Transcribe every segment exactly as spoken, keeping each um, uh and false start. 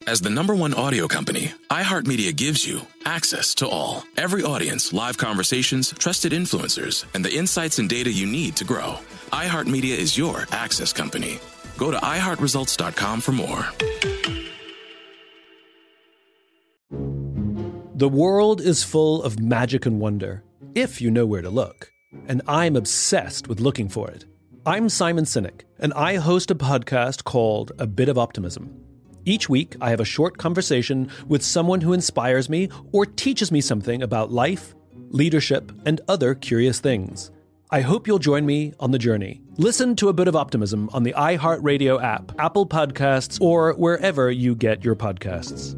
As the number one audio company, iHeartMedia gives you access to all. Every audience, live conversations, trusted influencers, and the insights and data you need to grow. iHeartMedia is your access company. Go to i heart results dot com for more. The world is full of magic and wonder, if you know where to look. And I'm obsessed with looking for it. I'm Simon Sinek, and I host a podcast called A Bit of Optimism. Each week, I have a short conversation with someone who inspires me or teaches me something about life, leadership, and other curious things. I hope you'll join me on the journey. Listen to A Bit of Optimism on the iHeartRadio app, Apple Podcasts, or wherever you get your podcasts.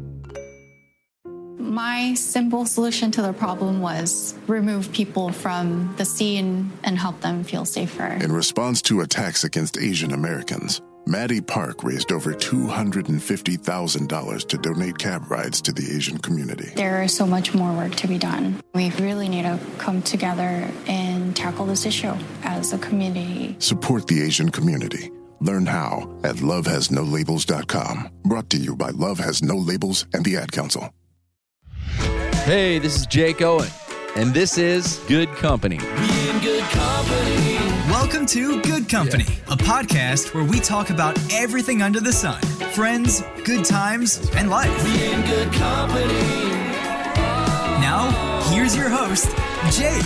My simple solution to the problem was remove people from the scene and help them feel safer. In response to attacks against Asian Americans, Maddie Park raised over two hundred fifty thousand dollars to donate cab rides to the Asian community. There is so much more work to be done. We really need to come together and tackle this issue as a community. Support the Asian community. Learn how at love has no labels dot com. Brought to you by Love Has No Labels and the Ad Council. Hey, this is Jake Owen, and this is Good Company. Be in good company. Welcome to Good Company, a podcast where we talk about everything under the sun. Friends, good times, and life. Be in good company. Now, here's your host, Jake.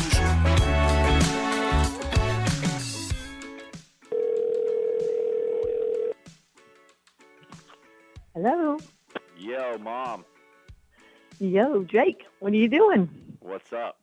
Hello. Yo, Mom. Yo, Jake, what are you doing? What's up?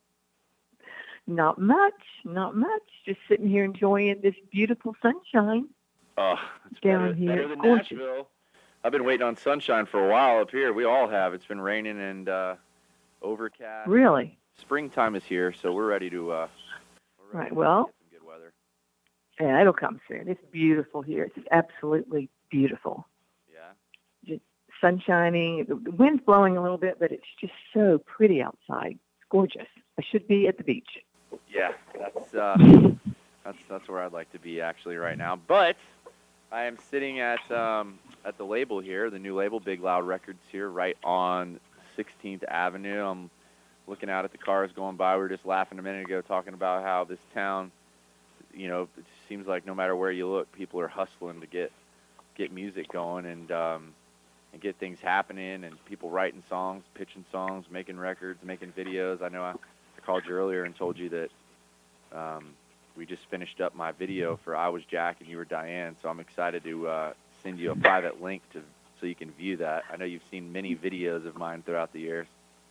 Not much, not much. Just sitting here enjoying this beautiful sunshine. Oh, it's down better, here. better than Gorgeous. Nashville. I've been waiting on sunshine for a while up here. We all have. It's been raining and uh, overcast. Really? Springtime is here, so we're ready to. Uh, we're ready Right. to Well, get some good weather. yeah, it'll come soon. It's beautiful here. It's absolutely beautiful. Yeah. Just sun shining. The the wind's blowing a little bit, but it's just so pretty outside. It's gorgeous. I should be at the beach. Yeah, that's uh, that's that's where I'd like to be actually right now. But I am sitting at um, at the label here, the new label, Big Loud Records here, right on sixteenth Avenue. I'm looking out at the cars going by. We were just laughing a minute ago, talking about how this town, you know, it seems like no matter where you look, people are hustling to get get music going and um, and get things happening, and people writing songs, pitching songs, making records, making videos. I know I. I called you earlier and told you that um, we just finished up my video for I Was Jack and You Were Diane, so I'm excited to uh, send you a private link to so you can view that. I know you've seen many videos of mine throughout the years.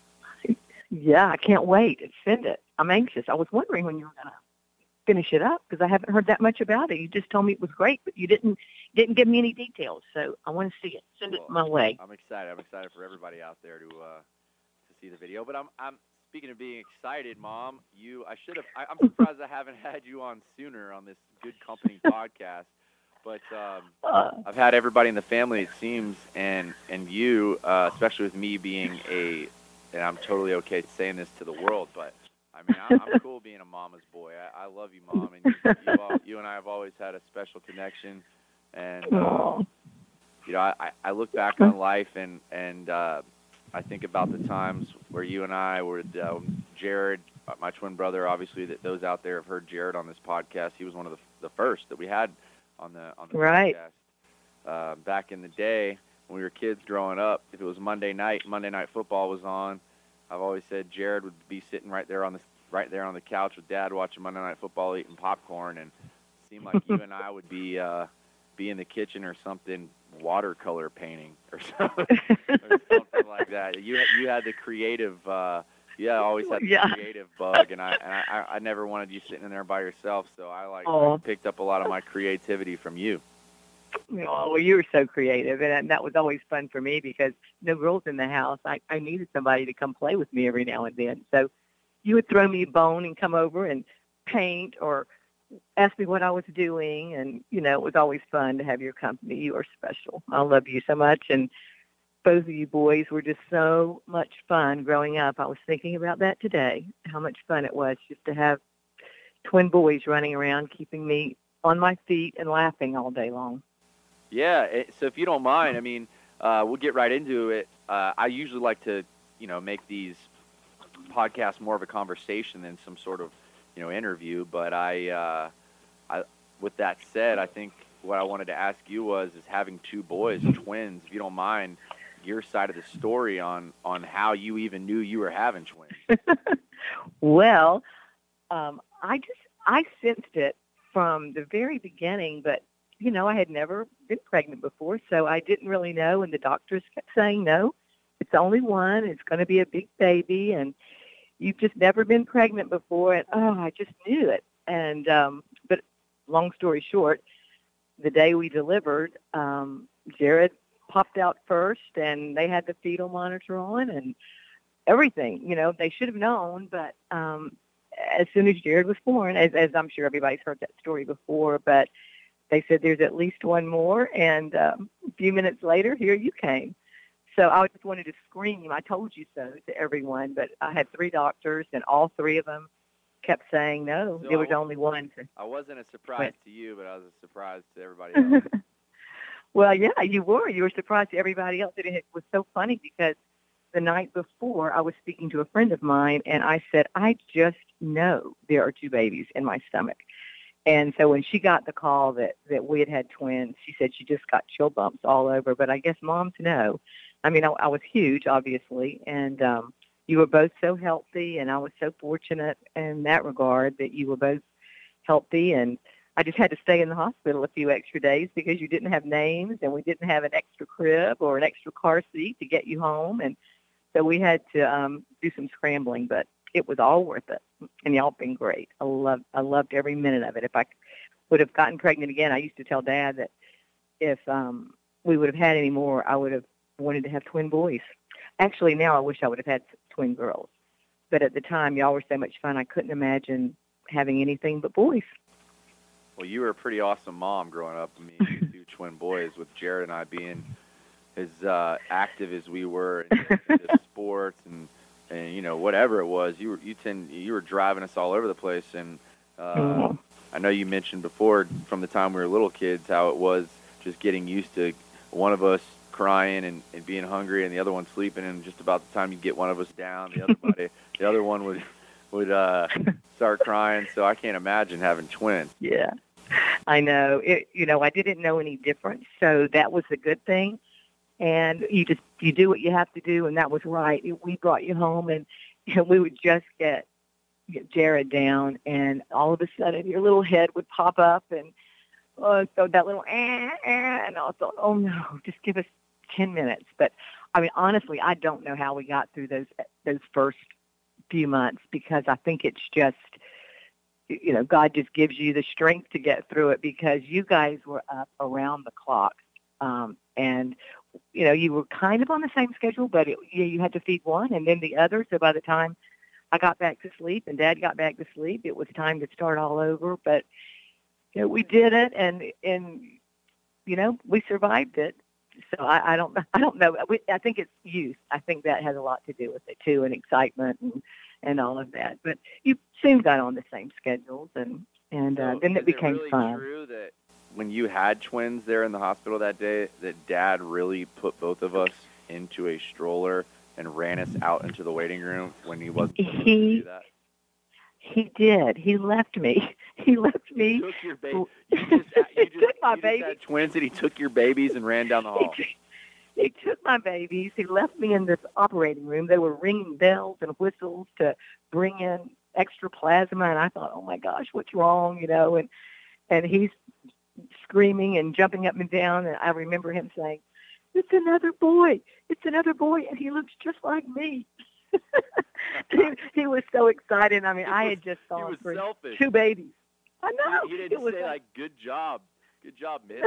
Yeah, I can't wait. Send it. I'm anxious. I was wondering when you were going to finish it up because I haven't heard that much about it. You just told me it was great, but you didn't didn't give me any details, so I want to see it. Send it Well, my way. I'm excited. I'm excited for everybody out there to uh, to see the video. But I'm I'm speaking of being excited, Mom. You, I should have. I, I'm surprised I haven't had you on sooner on this Good Company podcast. But um, Uh, I've had everybody in the family, it seems, and and you, uh, especially with me being a, and I'm totally okay saying this to the world, but I mean, I'm, I'm cool being a mama's boy. I, I love you, Mom, and you, you, all, you and I have always had a special connection. And um, you know, I, I look back on life, and and uh, I think about the times where you and I were, um, Jared, my twin brother. Obviously, that those out there have heard Jared on this podcast. He was one of the, the first that we had on the on the Right. podcast. Uh, back in the day when we were kids growing up, if it was Monday night, Monday Night Football was on. I've always said Jared would be sitting right there on the right there on the couch with Dad watching Monday Night Football, eating popcorn, and it seemed like you and I would be uh, be in the kitchen or something, watercolor painting or something, or something like that. You you had the creative, uh, yeah, always had the Yeah. creative bug, and I and I, I never wanted you sitting in there by yourself. So I like Aw. I picked up a lot of my creativity from you. Oh, well, you were so creative, and that was always fun for me because no girls in the house. I, I needed somebody to come play with me every now and then. So you would throw me a bone and come over and paint or ask me what I was doing, and, you know, it was always fun to have your company. You are special. I love you so much, and both of you boys were just so much fun growing up. I was thinking about that today, how much fun it was just to have twin boys running around keeping me on my feet and laughing all day long. Yeah, it, so if you don't mind, I mean, uh, we'll get right into it. Uh, I usually like to, you know, make these podcasts more of a conversation than some sort of, you know, interview. But I, uh, I, with that said, I think what I wanted to ask you was, is having two boys, twins, if you don't mind, your side of the story on, on how you even knew you were having twins. Well, um, I just, I sensed it from the very beginning, but, you know, I had never been pregnant before, so I didn't really know, and the doctors kept saying, no, it's only one, it's going to be a big baby, and you've just never been pregnant before, and, oh, I just knew it. And, um, but long story short, the day we delivered, um, Jared popped out first, and they had the fetal monitor on and everything. You know, they should have known, but um, as soon as Jared was born, as, as I'm sure everybody's heard that story before, but they said there's at least one more, and um, a few minutes later, here you came. So I just wanted to scream, I told you so to everyone, but I had three doctors, and all three of them kept saying no. So there was I, only one. To, I wasn't a surprise but, to you, but I was a surprise to everybody else. Well, yeah, you were. You were surprised to everybody else. It was so funny because the night before I was speaking to a friend of mine, and I said, I just know there are two babies in my stomach. And so when she got the call that, that we had had twins, she said she just got chill bumps all over. But I guess moms know. I mean, I, I was huge, obviously, and um, you were both so healthy, and I was so fortunate in that regard that you were both healthy, and I just had to stay in the hospital a few extra days because you didn't have names, and we didn't have an extra crib or an extra car seat to get you home, and so we had to um, do some scrambling, but it was all worth it, and y'all been great. I loved, I loved every minute of it. If I would have gotten pregnant again, I used to tell Dad that if um, we would have had any more, I would have wanted to have twin boys. Actually, now I wish I would have had twin girls, but at the time, y'all were so much fun, I couldn't imagine having anything but boys. Well, you were a pretty awesome mom growing up. I mean, two twin boys, with Jared and I being as uh, active as we were in, in sports and, and you know whatever it was. You were you tend you were driving us all over the place. And uh, mm-hmm. I know you mentioned before, from the time we were little kids, how it was just getting used to one of us crying and, and being hungry, and the other one sleeping. And just about the time you get one of us down, the other body, the other one would would uh, start crying. So I can't imagine having twins. Yeah. I know. It, you know, I didn't know any different, so that was a good thing. And you just you do what you have to do, and that was right. We brought you home, and you know, we would just get get Jared down, and all of a sudden your little head would pop up, and uh, so that little eh, eh, and I thought, oh no, just give us ten minutes. But I mean, honestly, I don't know how we got through those those first few months, because I think it's just, you know, God just gives you the strength to get through it, because you guys were up around the clock. Um, and, you know, you were kind of on the same schedule, but it, you, you had to feed one and then the other. So by the time I got back to sleep and Dad got back to sleep, it was time to start all over. But, you know, we did it, and, and you know, we survived it. So I, I don't I don't know. I think it's youth. I think that has a lot to do with it, too, and excitement and, and all of that. But you soon got on the same schedules, and, and so uh, then it became it really fun. True that when you had twins there in the hospital that day, that Dad really put both of us into a stroller and ran us out into the waiting room when he wasn't supposed he, to do that? He did. He left me. He left me. He took your baby. You just, you just, took my you baby. Just had twins, and he took your babies and ran down the hall. He, he took my babies. He left me in this operating room. They were ringing bells and whistles to bring in extra plasma, and I thought, oh my gosh, what's wrong, you know? And and he's screaming and jumping up and down, and I remember him saying, "It's another boy. It's another boy," and he looks just like me. he, he was so excited. I mean, was, I had just gone for selfish. two babies. I know. He, he didn't it was say, like, like, good job. Good job, Mitch.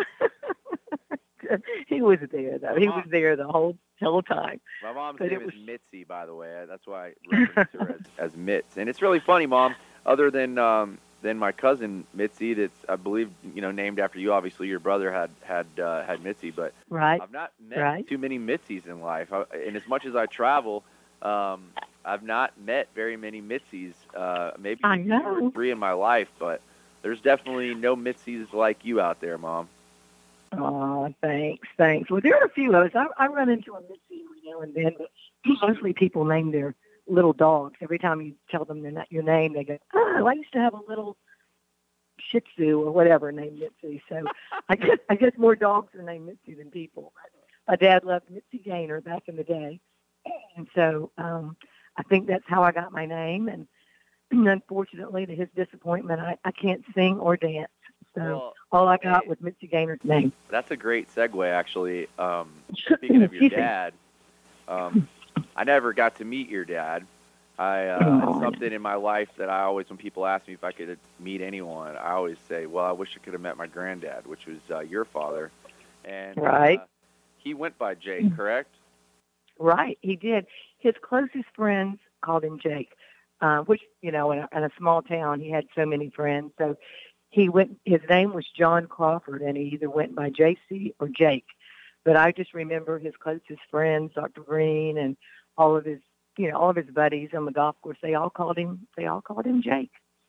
He was there, though. He was there the whole whole time. My mom's but name was... is Mitzi, by the way. That's why I reference her as, as Mitz. And it's really funny, Mom, other than um, than my cousin Mitzi, that's, I believe, you know, named after you. Obviously, your brother had had uh, had Mitzi, but right. I've not met right. too many Mitzies in life. I, and as much as I travel, um, I've not met very many Mitzies. Uh, maybe I two know. or three in my life, but there's definitely no Mitzies like you out there, Mom. Oh, thanks, thanks. Well, there are a few of us. I, I run into a Mitzi every now and then, but mostly people name their little dogs. Every time you tell them their, your name, they go, oh, I used to have a little Shih Tzu or whatever named Mitzi. So I guess I guess more dogs are named Mitzi than people. My dad loved Mitzi Gaynor back in the day, and so um, I think that's how I got my name. And unfortunately, to his disappointment, I, I can't sing or dance. So Well, all I got hey, was Mitzi Gaynor's name. That's a great segue, actually. Um, speaking of your dad, um, I never got to meet your dad. I uh, Oh. something in my life that I always, when people ask me if I could meet anyone, I always say, well, I wish I could have met my granddad, which was uh, your father. And Right. uh, he went by Jake, correct? Right, he did. His closest friends called him Jake, uh, which, you know, in a, in a small town, he had so many friends. So he went, his name was John Crawford, and he either went by J C or Jake. But I just remember his closest friends, Doctor Green, and all of his, you know, all of his buddies on the golf course. They all called him, they all called him Jake.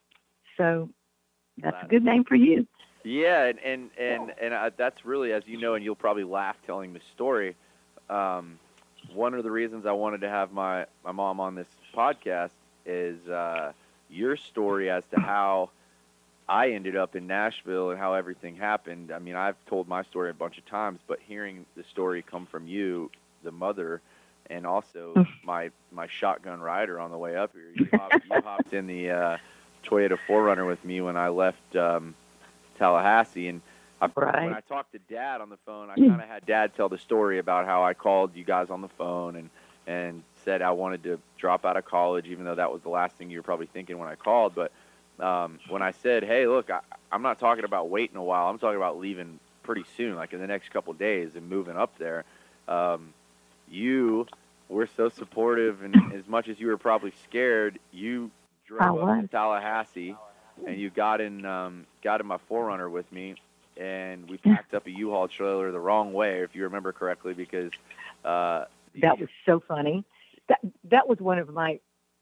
So that's a good name for you. Yeah, and and and, and uh, that's really, as you know, and you'll probably laugh telling the story. Um, one of the reasons I wanted to have my, my mom on this podcast is uh, your story as to how I ended up in Nashville and how everything happened. I mean, I've told my story a bunch of times, but hearing the story come from you, the mother, and also my my shotgun rider on the way up here. You hopped, you hopped in the uh, Toyota four runner with me when I left um, Tallahassee, and I, Right. when I talked to Dad on the phone, I kind of had Dad tell the story about how I called you guys on the phone and and said I wanted to drop out of college, even though that was the last thing you were probably thinking when I called. But um, when I said, hey, look, I, I'm not talking about waiting a while. I'm talking about leaving pretty soon, like in the next couple of days, and moving up there. Um, you were so supportive, and as much as you were probably scared, you drove I up was. to Tallahassee, and you got in um, got in my four runner with me, and we packed up a U-Haul trailer the wrong way, if you remember correctly, because uh, That was so funny. That that was one of my,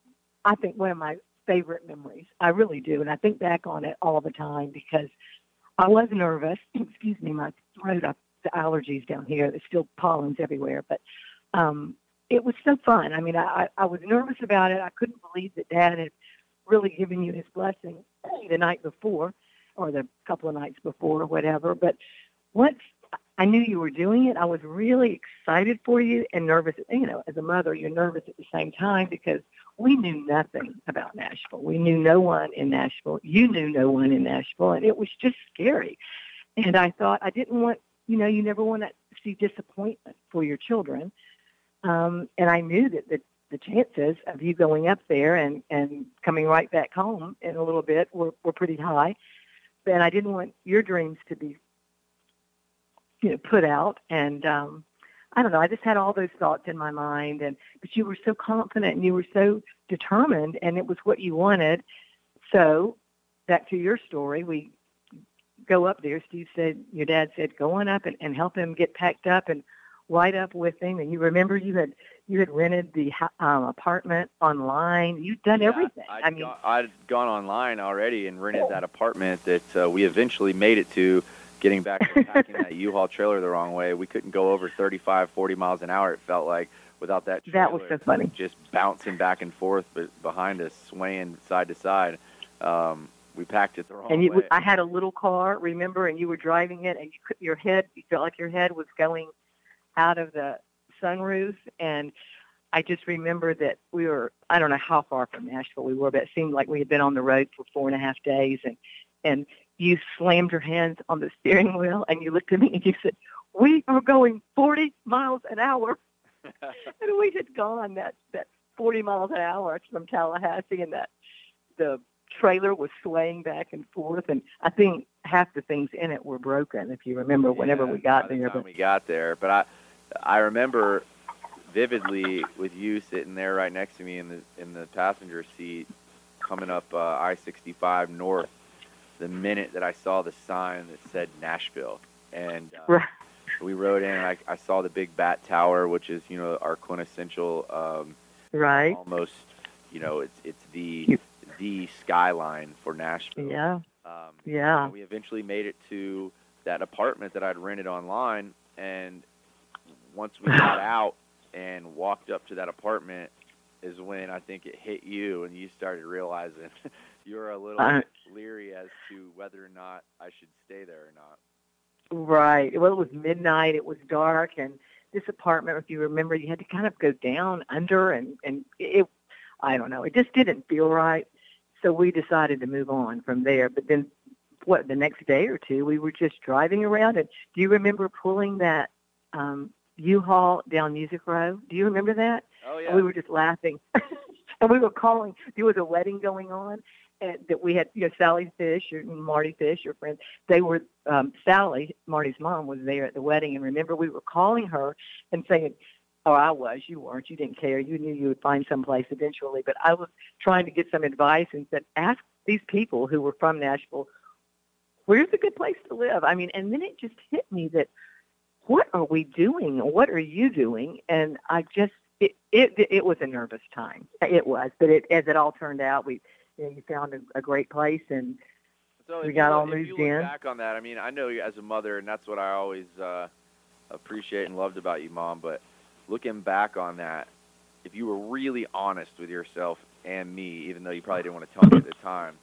I think, one of my favorite memories. I really do, and I think back on it all the time because I was nervous. Excuse me, my throat, I, the allergies down here. There's still pollens everywhere, but um, it was so fun. I mean, I, I was nervous about it. I couldn't believe that Dad had really given you his blessing the night before, or the couple of nights before, or whatever. But once I knew you were doing it, I was really excited for you and nervous. You know, as a mother, you're nervous at the same time because we knew nothing about Nashville. We knew no one in Nashville. You knew no one in Nashville, and it was just scary. And I thought I didn't want, you know, you never want to see disappointment for your children. Um, and I knew that the, the chances of you going up there and, and coming right back home in a little bit were, were pretty high. But I didn't want your dreams to be, you know, put out. And um, I don't know, I just had all those thoughts in my mind. And but you were so confident and you were so determined, and it was what you wanted. So back to your story, we go up there. Steve said, your dad said, go on up and, and help him get packed up and ride up with him. And you remember you had you had rented the um, apartment online. You'd done Yeah, everything. I'd I mean, gone, I'd gone online already and rented that apartment that uh, we eventually made it to, getting back to packing that U-Haul trailer the wrong way. We couldn't go over thirty-five, forty miles an hour, it felt like, without that trailer. That was so funny. Just bouncing back and forth but behind us, swaying side to side. Um, we packed it the wrong and you, way. I had a little car, remember, and you were driving it, and you could, your head, you felt like your head was going out of the sunroof. And I just remember that we were, I don't know how far from Nashville we were, but it seemed like we had been on the road for four and a half days. And, and you slammed your hands on the steering wheel, and you looked at me and you said, we are going forty miles an hour. And we had gone that, that forty miles an hour from Tallahassee, and that the trailer was swaying back and forth. And I think half the things in it were broken, if you remember, whenever Yeah, we got by the there. time But we got there. But I, I remember vividly with you sitting there right next to me in the in the passenger seat, coming up uh, I sixty-five north. The minute that I saw the sign that said Nashville, and uh, Right. we rode in, and I, I saw the big Bat Tower, which is, you know, our quintessential, um, right. almost, you know, it's it's the the skyline for Nashville. Yeah. Um, Yeah. and we eventually made it to that apartment that I'd rented online, and once we got out and walked up to that apartment is when I think it hit you, and you started realizing you were a little uh, leery as to whether or not I should stay there or not. Right. Well, it was midnight. It was dark, and this apartment, if you remember, you had to kind of go down under, and, and it, I don't know, it just didn't feel right. So we decided to move on from there. But then, what, the next day or two, we were just driving around, and do you remember pulling that um, U-Haul down Music Row? Do you remember that? Oh, yeah. And we were just laughing. And we were calling, there was a wedding going on, and that we had, you know, Sally Fish, or Marty Fish, your friend. They were, um, Sally, Marty's mom, was there at the wedding. And remember, we were calling her and saying, oh, I was, you weren't, you didn't care. You knew you would find some place eventually. But I was trying to get some advice and said, ask these people who were from Nashville, where's a good place to live? I mean, and then it just hit me that, what are we doing? What are you doing? And I just, it, it, it was a nervous time. It was. But it, as it all turned out, we, you know, you found a, a great place, and so we got you, all if moved you look in. Back on that, I mean, I know you as a mother, and that's what I always uh, appreciate and loved about you, Mom. But looking back on that, if you were really honest with yourself and me, even though you probably didn't want to tell me at the time,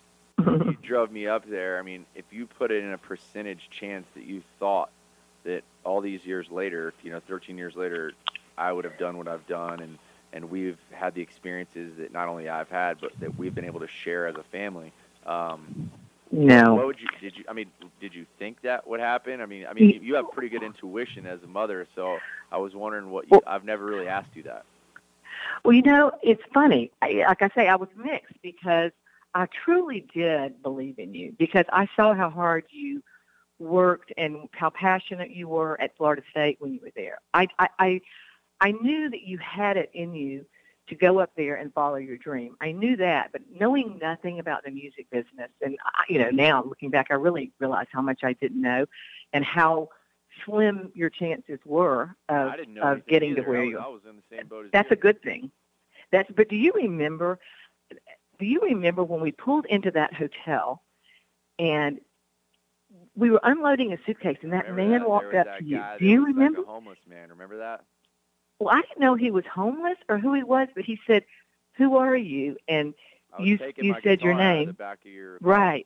you drove me up there. I mean, if you put it in a percentage chance that you thought that all these years later, you know, thirteen years later, I would have done what I've done, and and we've had the experiences that not only I've had, but that we've been able to share as a family. Um, no. What would you, did you, I mean, did you think that would happen? I mean, I mean, you have pretty good intuition as a mother, so I was wondering what you, well, I've never really asked you that. Well, you know, it's funny. I, like I say, I was mixed because I truly did believe in you, because I saw how hard you worked and how passionate you were at Florida State when you were there. I, I, I I knew that you had it in you to go up there and follow your dream. I knew that, but knowing nothing about the music business, and I, you know, now looking back, I really realized how much I didn't know, and how slim your chances were of, I didn't know of getting either. to where I was, you. I was in the same boat as That's you. a good thing. That's. But do you remember? Do you remember when we pulled into that hotel, and we were unloading a suitcase, and that man that. walked up to you? Guy Do you was remember? Like a homeless man. Remember that? Well, I didn't know he was homeless or who he was, but he said, "Who are you?" And you you said your name. The back of your right,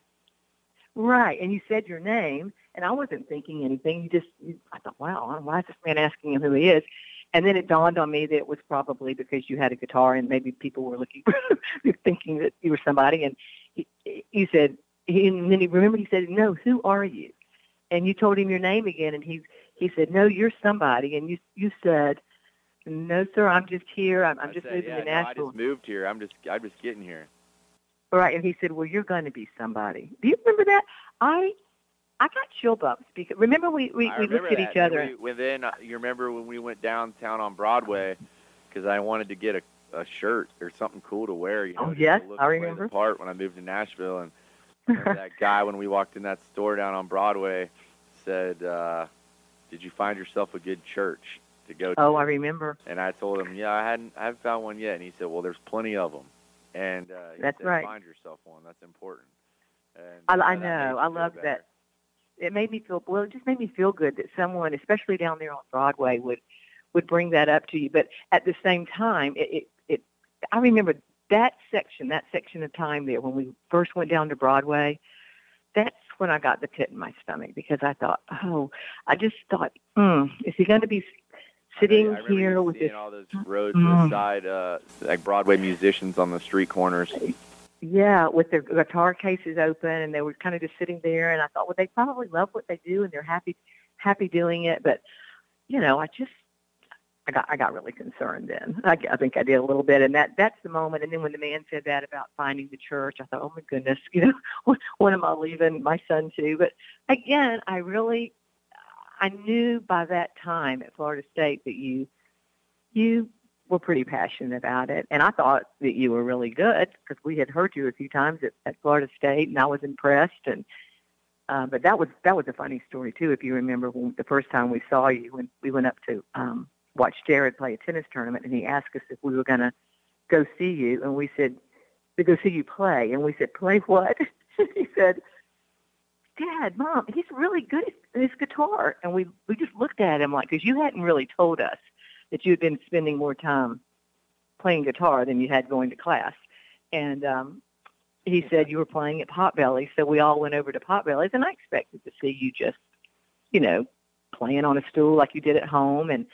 right, and you said your name, and I wasn't thinking anything. You just, you, I thought, wow, why is this man asking him who he is? And then it dawned on me that it was probably because you had a guitar, and maybe people were looking, thinking that you were somebody. And he, you said, he, and then he remembered. He said, "No, who are you?" And you told him your name again, and he he said, "No, you're somebody." And you you said, "No, sir, I'm just here. I'm, I'm I just said, moving yeah, to no, Nashville." I just moved here. I'm just I'm just getting here. Right, and he said, "Well, you're going to be somebody." Do you remember that? I I got chill bumps because remember we we, we looked at that. each other. We, then uh, you remember when we went downtown on Broadway because I wanted to get a, a shirt or something cool to wear. You know, oh just yes, to look I and play remember. the part when I moved to Nashville, and that guy when we walked in that store down on Broadway said, uh, "Did you find yourself a good church to go to?" Oh, I remember. And I told him, "Yeah, I hadn't, I haven't found one yet." And he said, "Well, there's plenty of them." And uh, he that's said, right. "Find yourself one. That's important." And, I, uh, I that know. I love that. It made me feel well. It just made me feel good that someone, especially down there on Broadway, would would bring that up to you. But at the same time, it, it, it I remember that section, that section of time there when we first went down to Broadway. That's when I got the pit in my stomach because I thought, oh, I just thought, mm, is he going to be sitting I, I here with seeing this? all those roads mm, beside uh, like Broadway musicians on the street corners. Yeah, with their guitar cases open, and they were kind of just sitting there. And I thought, well, they probably love what they do, and they're happy, happy doing it. But you know, I just, I got, I got really concerned then. I, I think I did a little bit, and that, that's the moment. And then when the man said that about finding the church, I thought, oh my goodness, you know, when, when am I leaving my son to? But again, I really, I knew by that time at Florida State that you, you. were pretty passionate about it, and I thought that you were really good because we had heard you a few times at, at Florida State, and I was impressed. And uh, but that was that was a funny story too, if you remember when the first time we saw you when we went up to um, watch Jared play a tennis tournament, and he asked us if we were going to go see you, and we said to go see you play, and we said, play what? He said, Dad, Mom, he's really good at his guitar. And we, we just looked at him like, because you hadn't really told us that you had been spending more time playing guitar than you had going to class. And um, he said you were playing at Potbelly. So we all went over to Potbelly's, and I expected to see you just, you know, playing on a stool like you did at home, and,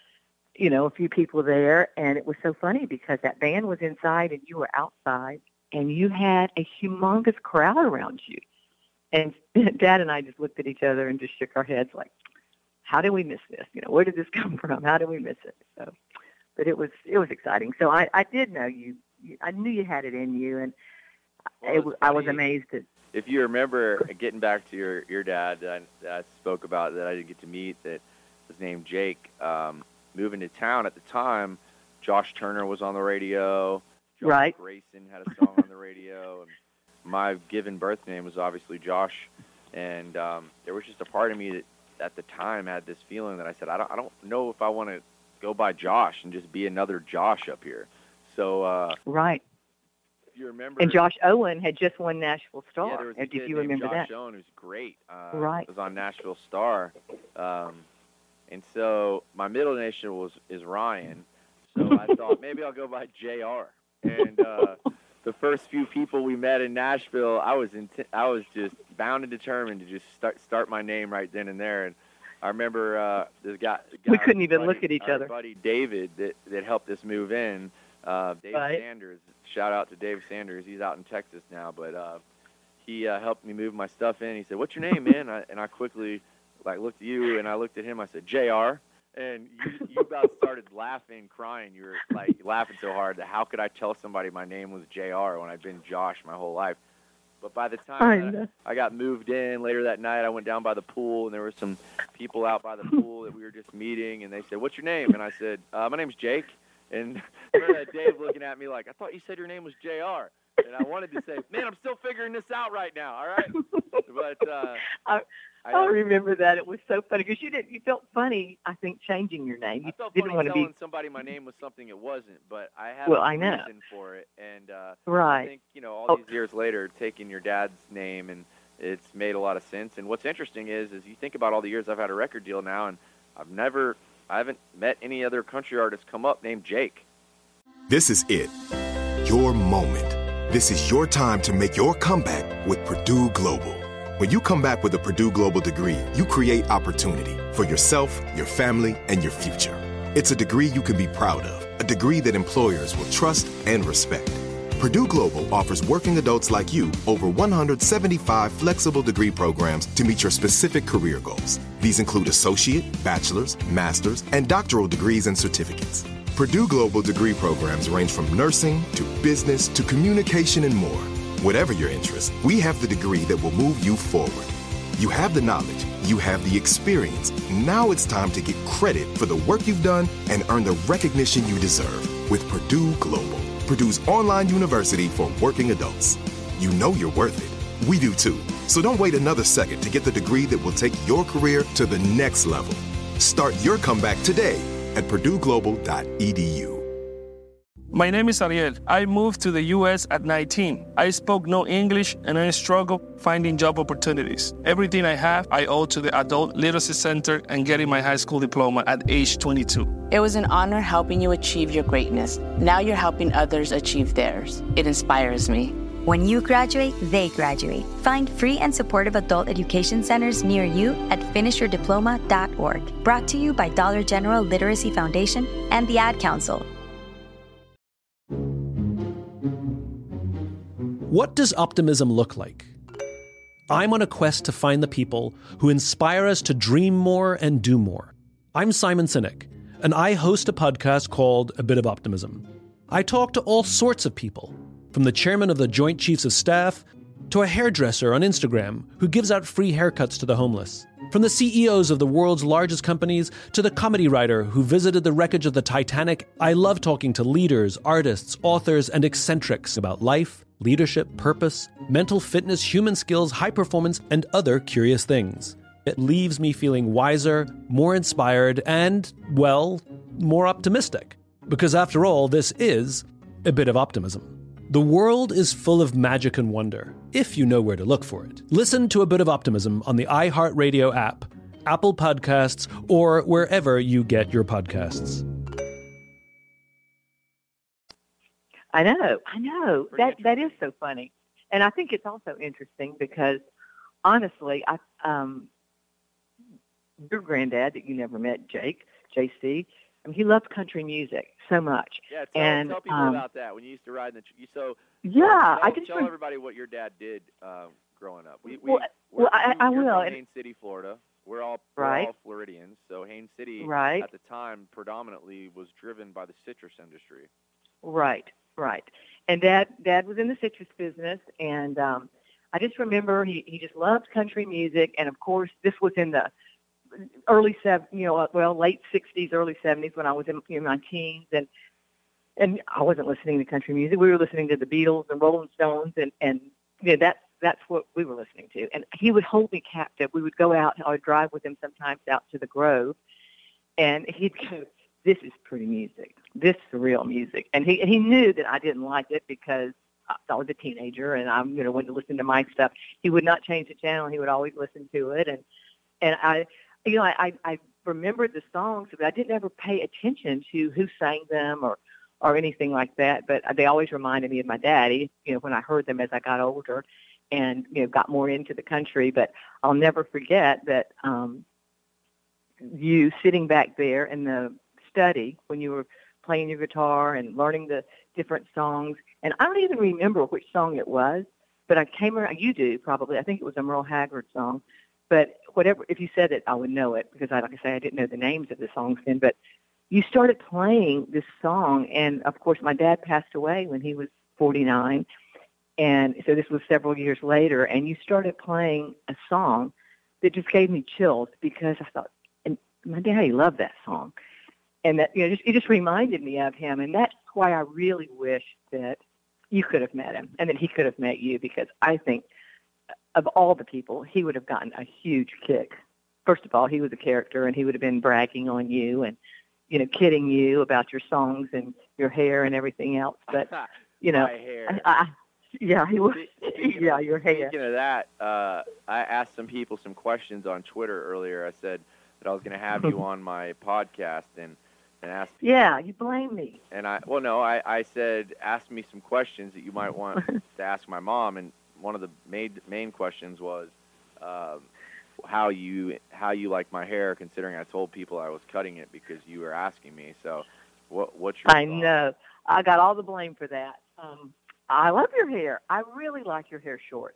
you know, a few people there. And it was so funny because that band was inside and you were outside, and you had a humongous crowd around you. And Dad and I just looked at each other and just shook our heads like, how did we miss this? You know, where did this come from? How did we miss it? So, but it was, it was exciting. So I, I did know you, I knew you had it in you, and well, it, I was amazed at. If you remember, getting back to your, your dad that I, that I spoke about that I didn't get to meet, that was named Jake, um, moving to town at the time, Josh Turner was on the radio. Josh right. Grayson had a song on the radio. And my given birth name was obviously Josh. And um, there was just a part of me that at the time had this feeling that I said, I don't, I don't know if I want to go by Josh and just be another Josh up here. So, uh, right. You remember, and Josh Owen had just won Nashville Star. Yeah, there was a Did kid you named remember Josh that? Owen, who's great. Uh, right. Was on Nashville Star, um, and so my middle initial was is Ryan. So I thought maybe I'll go by J R. And uh, the first few people we met in Nashville, I was in I was just bound and determined to just start start my name right then and there. And I remember uh, this guy, guy. We couldn't even buddy, look at each our other. Buddy David that that helped us move in. Uh, Dave right. Sanders. Shout out to Dave Sanders. He's out in Texas now, but uh, he uh, helped me move my stuff in. He said, "What's your name, man?" I, and I quickly like looked at you, and I looked at him. I said, J R. And you, you about started laughing, crying. You were like laughing so hard that how could I tell somebody my name was J R when I'd been Josh my whole life? But by the time I, I got moved in later that night, I went down by the pool, and there were some people out by the pool that we were just meeting, and they said, "What's your name?" And I said, uh, "My name's Jake." And remember that Dave looking at me like, I thought you said your name was J R. And I wanted to say, man, I'm still figuring this out right now, all right? But uh, I, I, I remember that. It was so funny because you didn't. You felt funny, I think, changing your name. You I felt didn't funny want to telling be somebody my name was something it wasn't, but I had well, a I know. reason for it. And uh, right. I think, you know, all oh. these years later, taking your dad's name, and it's made a lot of sense. And what's interesting is, is you think about all the years I've had a record deal now, and I've never, I haven't met any other country artist come up named Jake. This is it. Your moment. This is your time to make your comeback with Purdue Global. When you come back with a Purdue Global degree, you create opportunity for yourself, your family, and your future. It's a degree you can be proud of, a degree that employers will trust and respect. Purdue Global offers working adults like you over one hundred seventy-five flexible degree programs to meet your specific career goals. These include associate, bachelor's, master's, and doctoral degrees and certificates. Purdue Global degree programs range from nursing to business to communication and more. Whatever your interest, we have the degree that will move you forward. You have the knowledge, you have the experience. Now it's time to get credit for the work you've done and earn the recognition you deserve with Purdue Global, Purdue's online university for working adults. You know you're worth it. We do too. So don't wait another second to get the degree that will take your career to the next level. Start your comeback today at purdue global dot e d u. My name is Ariel. I moved to the U S at nineteen. I spoke no English and I struggled finding job opportunities. Everything I have, I owe to the Adult Literacy Center and getting my high school diploma at age twenty-two. It was an honor helping you achieve your greatness. Now you're helping others achieve theirs. It inspires me. When you graduate, they graduate. Find free and supportive adult education centers near you at finish your diploma dot org. Brought to you by Dollar General Literacy Foundation and the Ad Council. What does optimism look like? I'm on a quest to find the people who inspire us to dream more and do more. I'm Simon Sinek, and I host a podcast called A Bit of Optimism. I talk to all sorts of people, from the chairman of the Joint Chiefs of Staff to a hairdresser on Instagram who gives out free haircuts to the homeless, from the C E Os of the world's largest companies to the comedy writer who visited the wreckage of the Titanic. I love talking to leaders, artists, authors, and eccentrics about life, leadership, purpose, mental fitness, human skills, high performance, and other curious things. It leaves me feeling wiser, more inspired, and, well, more optimistic. Because after all, this is a bit of optimism. The world is full of magic and wonder, if you know where to look for it. Listen to A Bit of Optimism on the iHeartRadio app, Apple Podcasts, or wherever you get your podcasts. I know, I know. That that is so funny. And I think it's also interesting because, honestly, I um, your granddad that you never met, Jake, J C, I mean, he loved country music so much. Yeah, tell, and, tell people um, about that when you used to ride in the. You so yeah, tell, I just tell rem- everybody what your dad did uh, growing up. We, we, well, we're, well, I, I you're will. From Haines City, Florida. We're all we're right. all Floridians. So Haines City, right. at the time, predominantly was driven by the citrus industry. Right, right. And Dad, Dad was in the citrus business, and um, I just remember he he just loved country music, and of course, this was in the early seven, you know, well, late sixties, early seventies when I was in, in my teens, and and I wasn't listening to country music. We were listening to the Beatles and Rolling Stones, and and you know, that's that's what we were listening to. And he would hold me captive. We would go out. I would drive with him sometimes out to the Grove, and he'd go, "This is pretty music. This is real music." And he he knew that I didn't like it because I was a teenager and I you know wanted to listen to my stuff. He would not change the channel. He would always listen to it, and and I. You know, I, I remembered the songs, but I didn't ever pay attention to who sang them or, or anything like that. But they always reminded me of my daddy, you know, when I heard them as I got older and, you know, got more into the country. But I'll never forget that um, you sitting back there in the study when you were playing your guitar and learning the different songs. And I don't even remember which song it was, but I came around, you do probably, I think it was a Merle Haggard song. But whatever, if you said it, I would know it because, I, like I say, I didn't know the names of the songs then. But you started playing this song, and of course, my dad passed away when he was forty-nine, and so this was several years later. And you started playing a song that just gave me chills because I thought, and my daddy loved that song, and that you know, just, it just reminded me of him, and that's why I really wish that you could have met him and that he could have met you because I think. Of all the people, he would have gotten a huge kick. First of all, he was a character, and he would have been bragging on you and, you know, kidding you about your songs and your hair and everything else. But, you know, My hair. I, I, yeah, he was. Speaking yeah, of, your hair. Speaking of that, uh, I asked some people some questions on Twitter earlier. I said that I was going to have you on my podcast and and ask. People, yeah, you blame me. And I, well, no, I, I said ask me some questions that you might want to ask my mom, and one of the main main questions was um, how you how you like my hair, considering I told people I was cutting it because you were asking me. So, what what's your? I thought? know. I got all the blame for that. Um, I love your hair. I really like your hair short.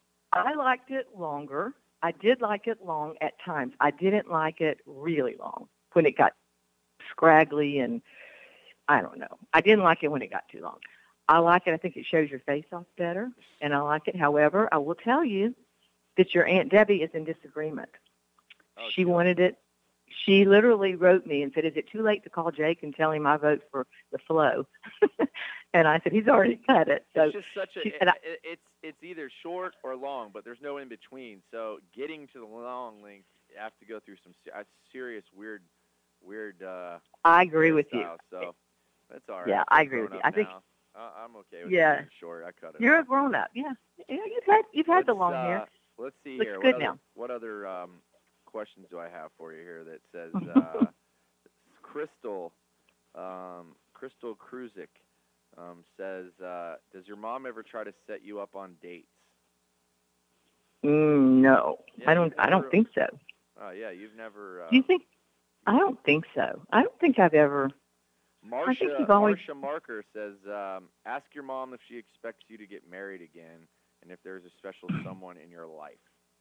I liked it longer. I did like it long at times. I didn't like it really long when it got scraggly and I don't know. I didn't like it when it got too long. I like it. I think it shows your face off better, and I like it. However, I will tell you that your Aunt Debbie is in disagreement. Oh, she wanted it. She literally wrote me and said, is it too late to call Jake and tell him I vote for the flow? And I said, he's already cut it. So it's just such a, she it, said, I, it, it's it's either short or long, but there's no in between. So getting to the long length, you have to go through some se- serious weird, weird. Uh, I agree with you. So that's all right. Yeah, I'm I agree with you. grown I up think. now. Uh, I'm okay with Yeah. it short. I cut it. You're off. a grown up. Yeah. Yeah. You've had you've had Let's, the long uh, hair. Let's see Looks here. good what now. other, what other um, questions do I have for you here that says uh, Crystal um, Crystal Kruzik um, says, uh, does your mom ever try to set you up on dates? Mm, no, Yeah, I don't. you've I don't never- think so. Oh yeah, you've never. Uh, Do you think? I don't think so. I don't think I've ever. I think Marsha, you've always. Marsha Marker says, um, ask your mom if she expects you to get married again and if there's a special someone in your life.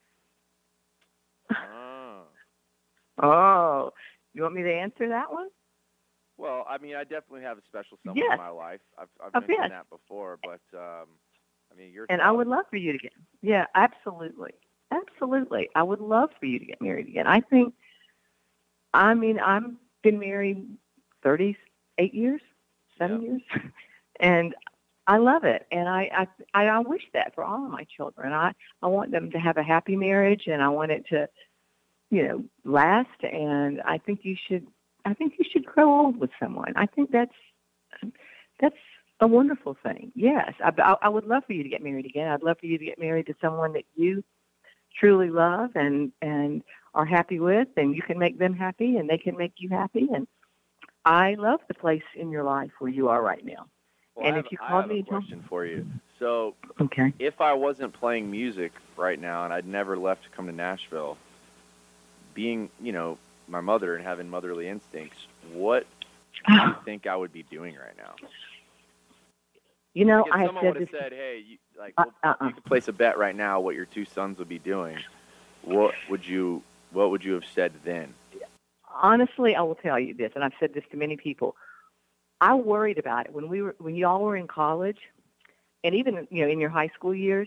Oh. Oh, you want me to answer that one? Well, I mean, I definitely have a special someone Yes. in my life. I've, I've Oh, mentioned yes. that before, but, um, I mean, you're And I would love for you to get. Yeah, absolutely, absolutely. I would love for you to get married again. I think. I mean, I've been married thirty-eight years, seven Yeah. years, and I love it. And I, I, I wish that for all of my children. I, I want them to have a happy marriage, and I want it to, you know, last. And I think you should. I think you should grow old with someone. I think that's that's a wonderful thing. Yes, I, I, I would love for you to get married again. I'd love for you to get married to someone that you truly love and and are happy with, and you can make them happy, and they can make you happy. And I love the place in your life where you are right now. Well, and I if have, you I called have me a and told question for you. So, okay, if I wasn't playing music right now and I'd never left to come to Nashville, being, you know, my mother and having motherly instincts, what do you think I would be doing right now? You know, like if I someone said would have this. said, "Hey, you, like, Uh, well, uh-uh. you could place a bet right now what your two sons would be doing," what would you what would you have said then? Honestly, I will tell you this, and I've said this to many people. I worried about it when we were when y'all were in college, and even you know in your high school years.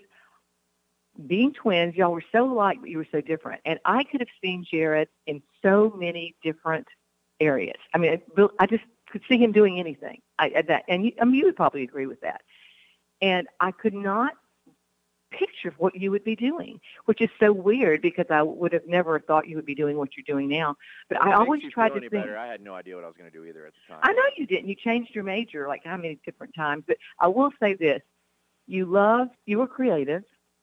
Being twins, y'all were so alike, but you were so different. And I could have seen Jared in so many different areas. I mean, I, I just could see him doing anything. I, that, and you, I mean, you would probably agree with that. And I could not picture what you would be doing, which is so weird because I would have never thought you would be doing what you're doing now. But What I makes always you tried feel to any think. better? I had no idea what I was going to do either at the time. I know you didn't. You changed your major like how many different times. But I will say this: you loved, you were creative,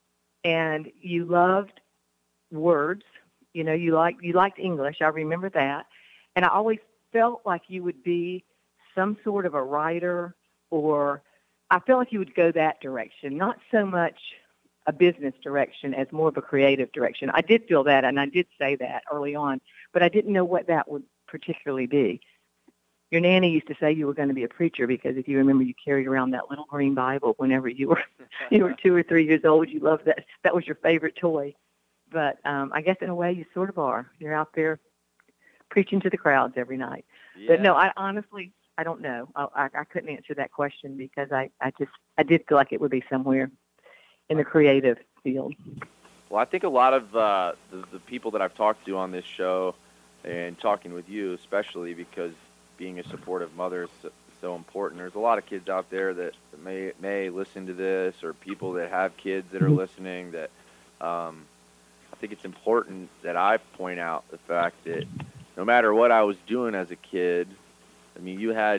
and you loved words. You know, you liked you liked English. I remember that, and I always felt like you would be some sort of a writer, or I felt like you would go that direction. Not so much a business direction as more of a creative direction. I did feel that, and I did say that early on, but I didn't know what that would particularly be. Your nanny used to say you were going to be a preacher because if you remember, you carried around that little green Bible whenever you were you were two or three years old. You loved that. That was your favorite toy. But um, I guess in a way you sort of are. You're out there preaching to the crowds every night. Yeah. But no, I honestly, I don't know. I, I, I couldn't answer that question because I, I just, I did feel like it would be somewhere in the creative field. Well, I think a lot of uh, the, the people that I've talked to on this show and talking with you especially because being a supportive mother is so, so important. There's a lot of kids out there that may may listen to this or people that have kids that are Mm-hmm. listening that um, I think it's important that I point out the fact that no matter what I was doing as a kid, I mean, you had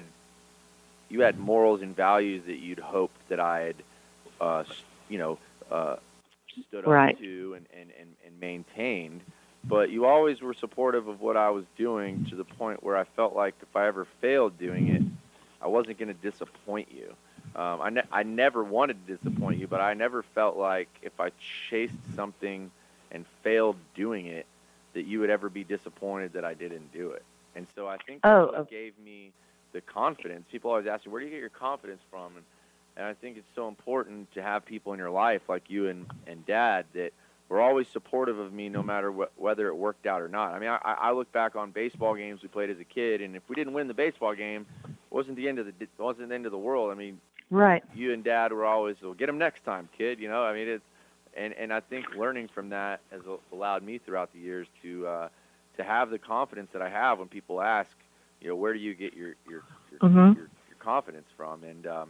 you had morals and values that you'd hoped that I had, uh, you know, uh, stood up Right. to and, and, and, and maintained. But you always were supportive of what I was doing to the point where I felt like if I ever failed doing it, I wasn't going to disappoint you. Um, I, ne- I never wanted to disappoint you, but I never felt like if I chased something and failed doing it, that you would ever be disappointed that I didn't do it. And so I think that's Oh, what okay. gave me the confidence. People always ask me, where do you get your confidence from? And, and I think it's so important to have people in your life like you and, and Dad that were always supportive of me no matter wh- whether it worked out or not. I mean, I, I look back on baseball games we played as a kid, and if we didn't win the baseball game, it wasn't the end of the it wasn't the end of the world. I mean, Right. you and Dad were always, well, get them next time, kid. You know, I mean, it's and, and I think learning from that has allowed me throughout the years to uh, to have the confidence that I have when people ask, you know, where do you get your your your, Mhm. your, your confidence from? And um,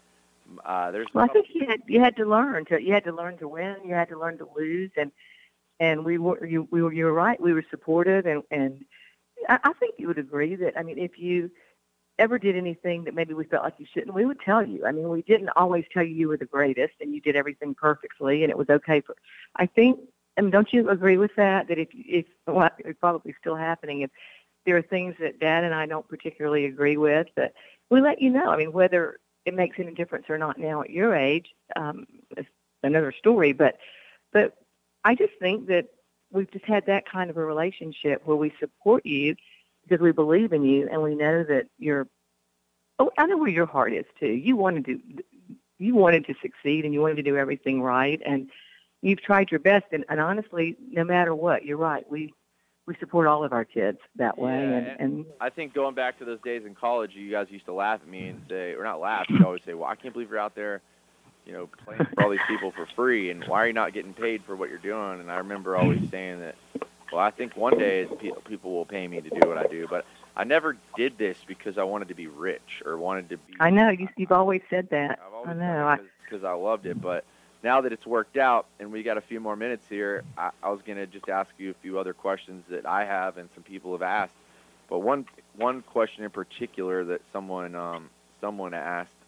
uh, there's a Well, I couple- think you had you had to learn to you had to learn to win. You had to learn to lose, and and we were you we were you were right. We were supportive, and and I, I think you would agree that I mean, if you ever did anything that maybe we felt like you shouldn't, we would tell you. I mean, we didn't always tell you you were the greatest and you did everything perfectly and it was okay for. I think, I mean, don't you agree with that? That if if well, it's probably still happening. If there are things that Dad and I don't particularly agree with, that we let you know. I mean, whether it makes any difference or not now at your age, um, is another story. But but I just think that we've just had that kind of a relationship where we support you because we believe in you and we know that you're. Oh, I know where your heart is too. You wanted to, you wanted to succeed and you wanted to do everything right, and you've tried your best. And, and honestly, no matter what, you're right. We we support all of our kids that way. Yeah, and, and I think going back to those days in college, you guys used to laugh at me and say, or not laugh, you'd always say, well, I can't believe you're out there, you know, playing for all these people for free, and why are you not getting paid for what you're doing? And I remember always saying that, well, I think one day pe- people will pay me to do what I do, but I never did this because I wanted to be rich or wanted to be. I know you, you've always said that. I've always I know. I, because I loved it, but now that it's worked out and we got a few more minutes here, I, I was going to just ask you a few other questions that I have and some people have asked. But one one question in particular that someone um, someone asked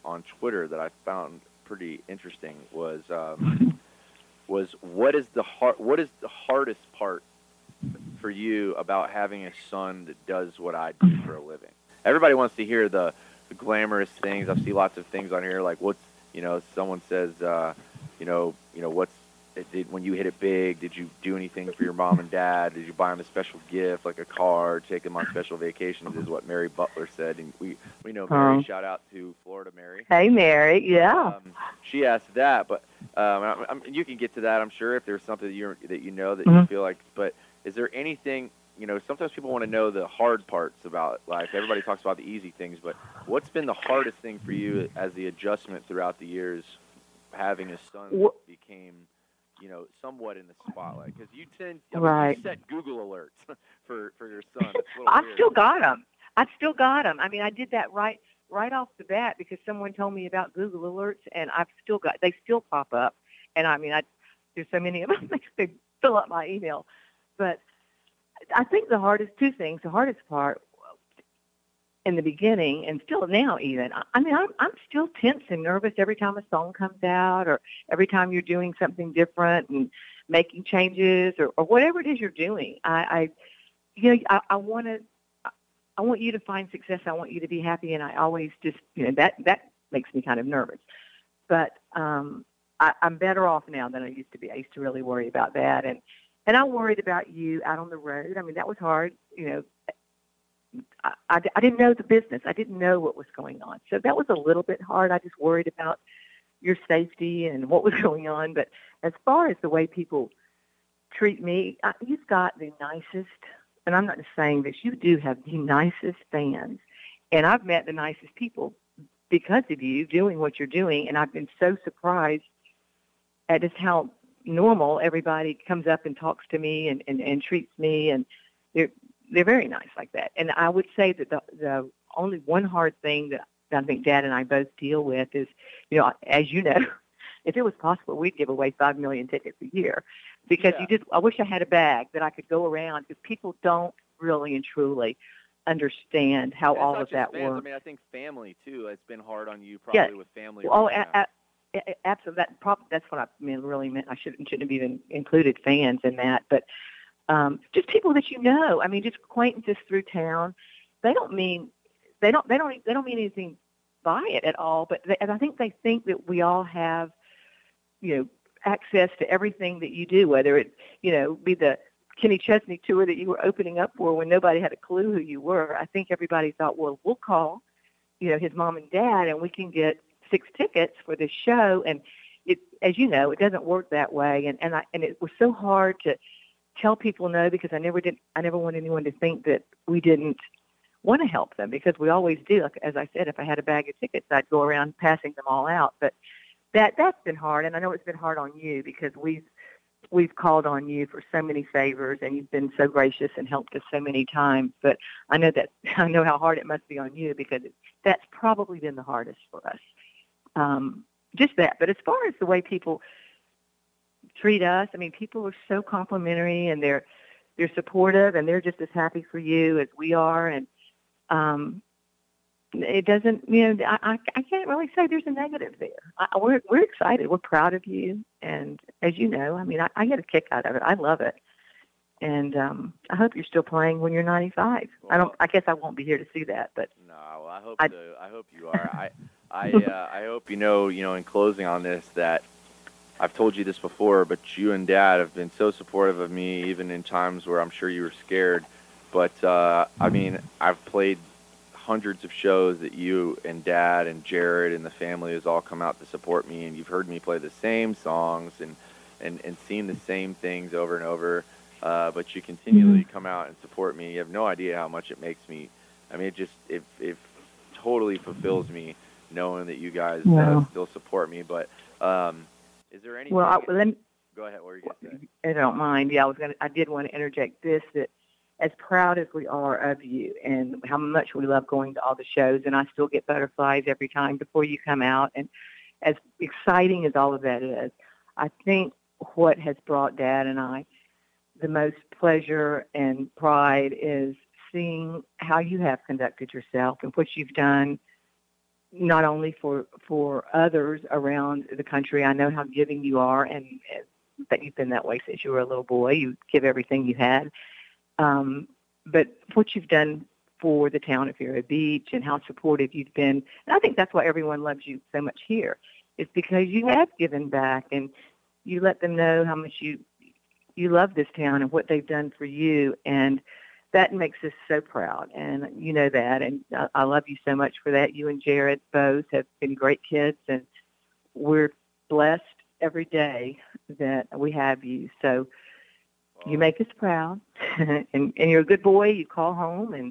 on Twitter that I found pretty interesting was um, was what is the hard, what is the hardest part for you about having a son that does what I do for a living? Everybody wants to hear the, the glamorous things. I've seen lots of things on here, like what's, you know, someone says, uh, you know, you know, what's, did, when you hit it big, did you do anything for your mom and dad? Did you buy them a special gift, like a car, take them on special vacations, is what Mary Butler said. And we, we know Mary, Um, shout out to Florida Mary. Hey, Mary, yeah. Um, she asked that, but um, I'm, I'm, you can get to that, I'm sure, if there's something that, you're, that you know that Mhm. you feel like, but is there anything, you know, sometimes people want to know the hard parts about life. Everybody talks about the easy things, but what's been the hardest thing for you as the adjustment throughout the years, having a son that became, you know, somewhat in the spotlight? Because you tend, I mean, Right. you set Google alerts for, for your son. It's a little I've weird. still got them. I've still got them. I mean, I did that right right off the bat because someone told me about Google alerts, and I've still got. They still pop up, and I mean, I there's so many of them. They fill up my email. But I think the hardest two things. The hardest part in the beginning, and still now even. I, I mean, I'm I'm still tense and nervous every time a song comes out, or every time you're doing something different and making changes, or, or whatever it is you're doing. I, I you know, I, I want to. I want you to find success. I want you to be happy, and I always just, you know, that that makes me kind of nervous. But um, I, I'm better off now than I used to be. I used to really worry about that, and and I worried about you out on the road. I mean, that was hard. You know, I, I, I didn't know the business. I didn't know what was going on, so that was a little bit hard. I just worried about your safety and what was going on. But as far as the way people treat me, I, you've got the nicest. And I'm not just saying this, you do have the nicest fans. And I've met the nicest people because of you doing what you're doing. And I've been so surprised at just how normal everybody comes up and talks to me and, and, and treats me. And they're, they're very nice like that. And I would say that the, the only one hard thing that I think Dad and I both deal with is, you know, as you know, if it was possible, we'd give away five million tickets a year. Because Yeah. you just, I wish I had a bag that I could go around, because people don't really and truly understand how And it's all not of just that fans. works. I mean, I think family too. It's been hard on you, probably Yes. with family. Oh, reaching a, out. a, a, absolutely. That prob- that's what I mean, really meant. I shouldn't shouldn't have even included fans in that, but um, just people that you know. I mean, just acquaintances through town. They don't mean they don't they don't they don't mean anything by it at all. But they, and I think they think that we all have, you know, access to everything that you do, whether it, you know, be the Kenny Chesney tour that you were opening up for when nobody had a clue who you were. I think everybody thought, well, we'll call, you know, his mom and dad, and we can get six tickets for this show. And it, as you know, it doesn't work that way. And and I and it was so hard to tell people no, because I never did. I never want anyone to think that we didn't want to help them, because we always do. Like, as I said, if I had a bag of tickets, I'd go around passing them all out. But That that's been hard, and I know it's been hard on you, because we've we've called on you for so many favors, and you've been so gracious and helped us so many times. But I know that I know how hard it must be on you, because it, that's probably been the hardest for us. Um, just that. But as far as the way people treat us, I mean, people are so complimentary, and they're they're supportive, and they're just as happy for you as we are, and um, it doesn't, you know, I, I can't really say there's a negative there. I, we're we're excited. We're proud of you. And as you know, I mean, I, I get a kick out of it. I love it. And um, I hope you're still playing when you're ninety-five. Well, I don't. I guess I won't be here to see that, but No, well, I hope I- so. I hope you are. I I uh, I hope you know, you know, in closing on this, that I've told you this before, but you and Dad have been so supportive of me, even in times where I'm sure you were scared. But uh, I mean, I've played hundreds of shows that you and Dad and Jared and the family has all come out to support me, and you've heard me play the same songs and and, and seen the same things over and over, uh, but you continually come out and support me. You have no idea how much it makes me, I mean, it just, it, it totally fulfills me knowing that you guys Wow. uh, still support me. But um, is there anything, well, I, let me, go ahead, what were you going to say? I don't mind. Yeah, I was gonna. I did want to interject this, that as proud as we are of you and how much we love going to all the shows, and I still get butterflies every time before you come out, and as exciting as all of that is, I think what has brought Dad and I the most pleasure and pride is seeing how you have conducted yourself and what you've done not only for, for others around the country. I know how giving you are, and, and that you've been that way since you were a little boy. You give everything you had. Um, but what you've done for the town of Vero Beach and how supportive you've been, and I think that's why everyone loves you so much here, is because you have given back and you let them know how much you you love this town and what they've done for you, and that makes us so proud, and you know that, and I, I love you so much for that. You and Jared both have been great kids, and we're blessed every day that we have you. So you make us proud, and, and you're a good boy. You call home and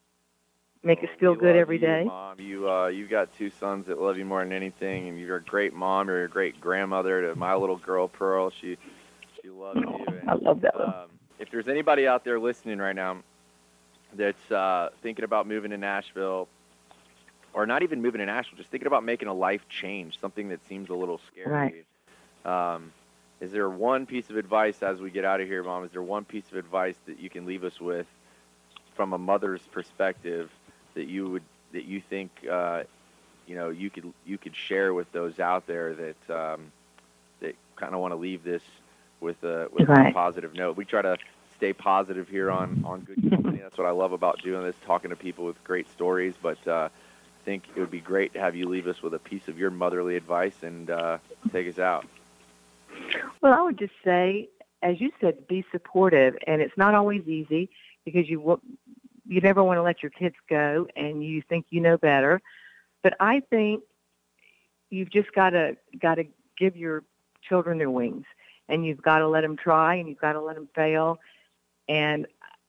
make us feel We good love every you, day. Mom. You, uh, you've got two sons that love you more than anything, and you're a great mom. You're a great grandmother to my little girl, Pearl. She she loves you. And, I love that one. Um, if there's anybody out there listening right now that's uh, thinking about moving to Nashville, or not even moving to Nashville, just thinking about making a life change, something that seems a little scary, Right. um, is there one piece of advice as we get out of here, Mom? Is there one piece of advice that you can leave us with from a mother's perspective that you would that you think uh, you know you could you could share with those out there that um, that kind of want to leave this with a with Right. a positive note? We try to stay positive here on on Good Company. That's what I love about doing this, talking to people with great stories. But uh, I think it would be great to have you leave us with a piece of your motherly advice and uh, take us out. Well, I would just say, as you said, be supportive, and it's not always easy because you w- you never want to let your kids go, and you think you know better. But I think you've just got to got to give your children their wings, and you've got to let them try, and you've got to let them fail. And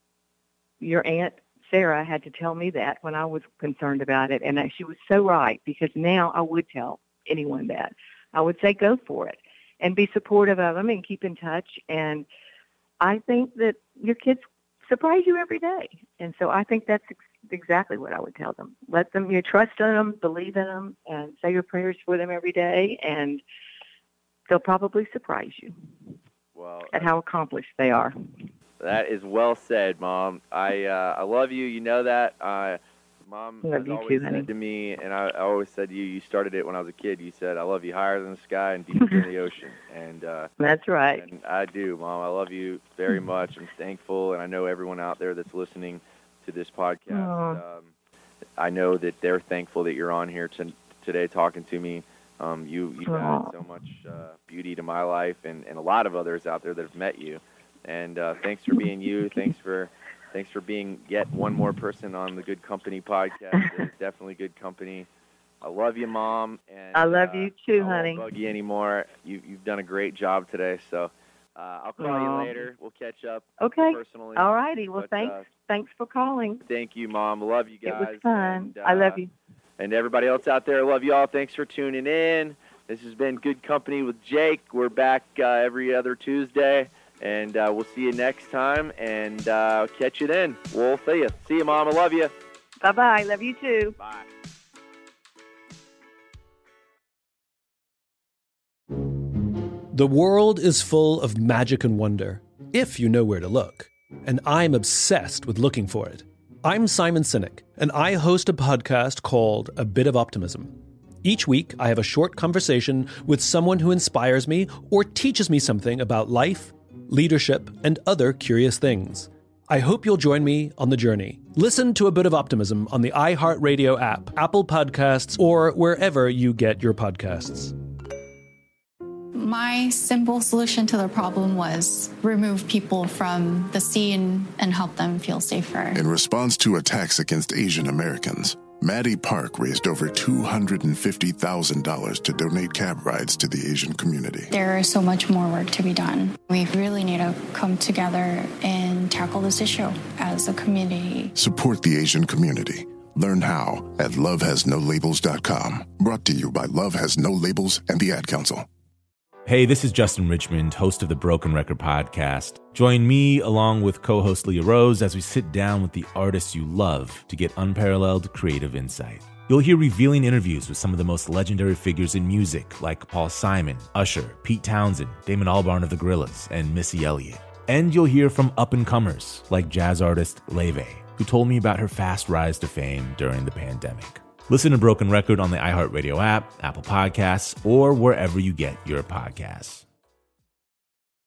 your Aunt Sarah had to tell me that when I was concerned about it, and she was so right, because now I would tell anyone that. I would say go for it and be supportive of them and keep in touch. And I think that your kids surprise you every day. And so I think that's ex- exactly what I would tell them. Let them, you know, trust in them, believe in them, and say your prayers for them every day, and they'll probably surprise you well, at how accomplished they are. That is well said, Mom. I uh, I love you. You know that. Uh, Mom I love has you always too, said honey. to me, and I, I always said to you, you started it when I was a kid. You said, I love you higher than the sky and deeper than the ocean. And uh, That's right. And I do, Mom. I love you very much. I'm thankful, and I know everyone out there that's listening to this podcast, um, I know that they're thankful that you're on here to, today talking to me. Um, you, you've added so much uh, beauty to my life and, and a lot of others out there that have met you. And uh, thanks for being you. Thanks for thanks for being yet one more person on the Good Company podcast. It's definitely good company. I love you, Mom. And I love uh, you too, I honey. won't bug you anymore. You, you've done a great job today. So uh, I'll call Oh. you later. We'll catch up Okay. personally. All righty. Well, But, thanks. uh, thanks for calling. Thank you, Mom. Love you guys. It was fun. And, I love uh, you. And everybody else out there, love you all. Thanks for tuning in. This has been Good Company with Jake. We're back uh, every other Tuesday, and uh, we'll see you next time, and uh, catch you then. We'll see you. See you, Mom. I love you. Bye-bye. Love you too. Bye. The world is full of magic and wonder, if you know where to look. And I'm obsessed with looking for it. I'm Simon Sinek, and I host a podcast called A Bit of Optimism. Each week, I have a short conversation with someone who inspires me or teaches me something about life, leadership, and other curious things. I hope you'll join me on the journey. Listen to A Bit of Optimism on the iHeartRadio app, Apple Podcasts, or wherever you get your podcasts. My simple solution to the problem was remove people from the scene and help them feel safer. In response to attacks against Asian Americans, Maddie Park raised over two hundred fifty thousand dollars to donate cab rides to the Asian community. There is so much more work to be done. We really need to come together and tackle this issue as a community. Support the Asian community. Learn how at love has no labels dot com. Brought to you by Love Has No Labels and the Ad Council. Hey, this is Justin Richmond, host of the Broken Record podcast. Join me along with co-host Leah Rose as we sit down with the artists you love to get unparalleled creative insight. You'll hear revealing interviews with some of the most legendary figures in music like Paul Simon, Usher, Pete Townsend, Damon Albarn of the Gorillaz, and Missy Elliott. And you'll hear from up-and-comers like jazz artist Leve, who told me about her fast rise to fame during the pandemic. Listen to Broken Record on the iHeartRadio app, Apple Podcasts, or wherever you get your podcasts.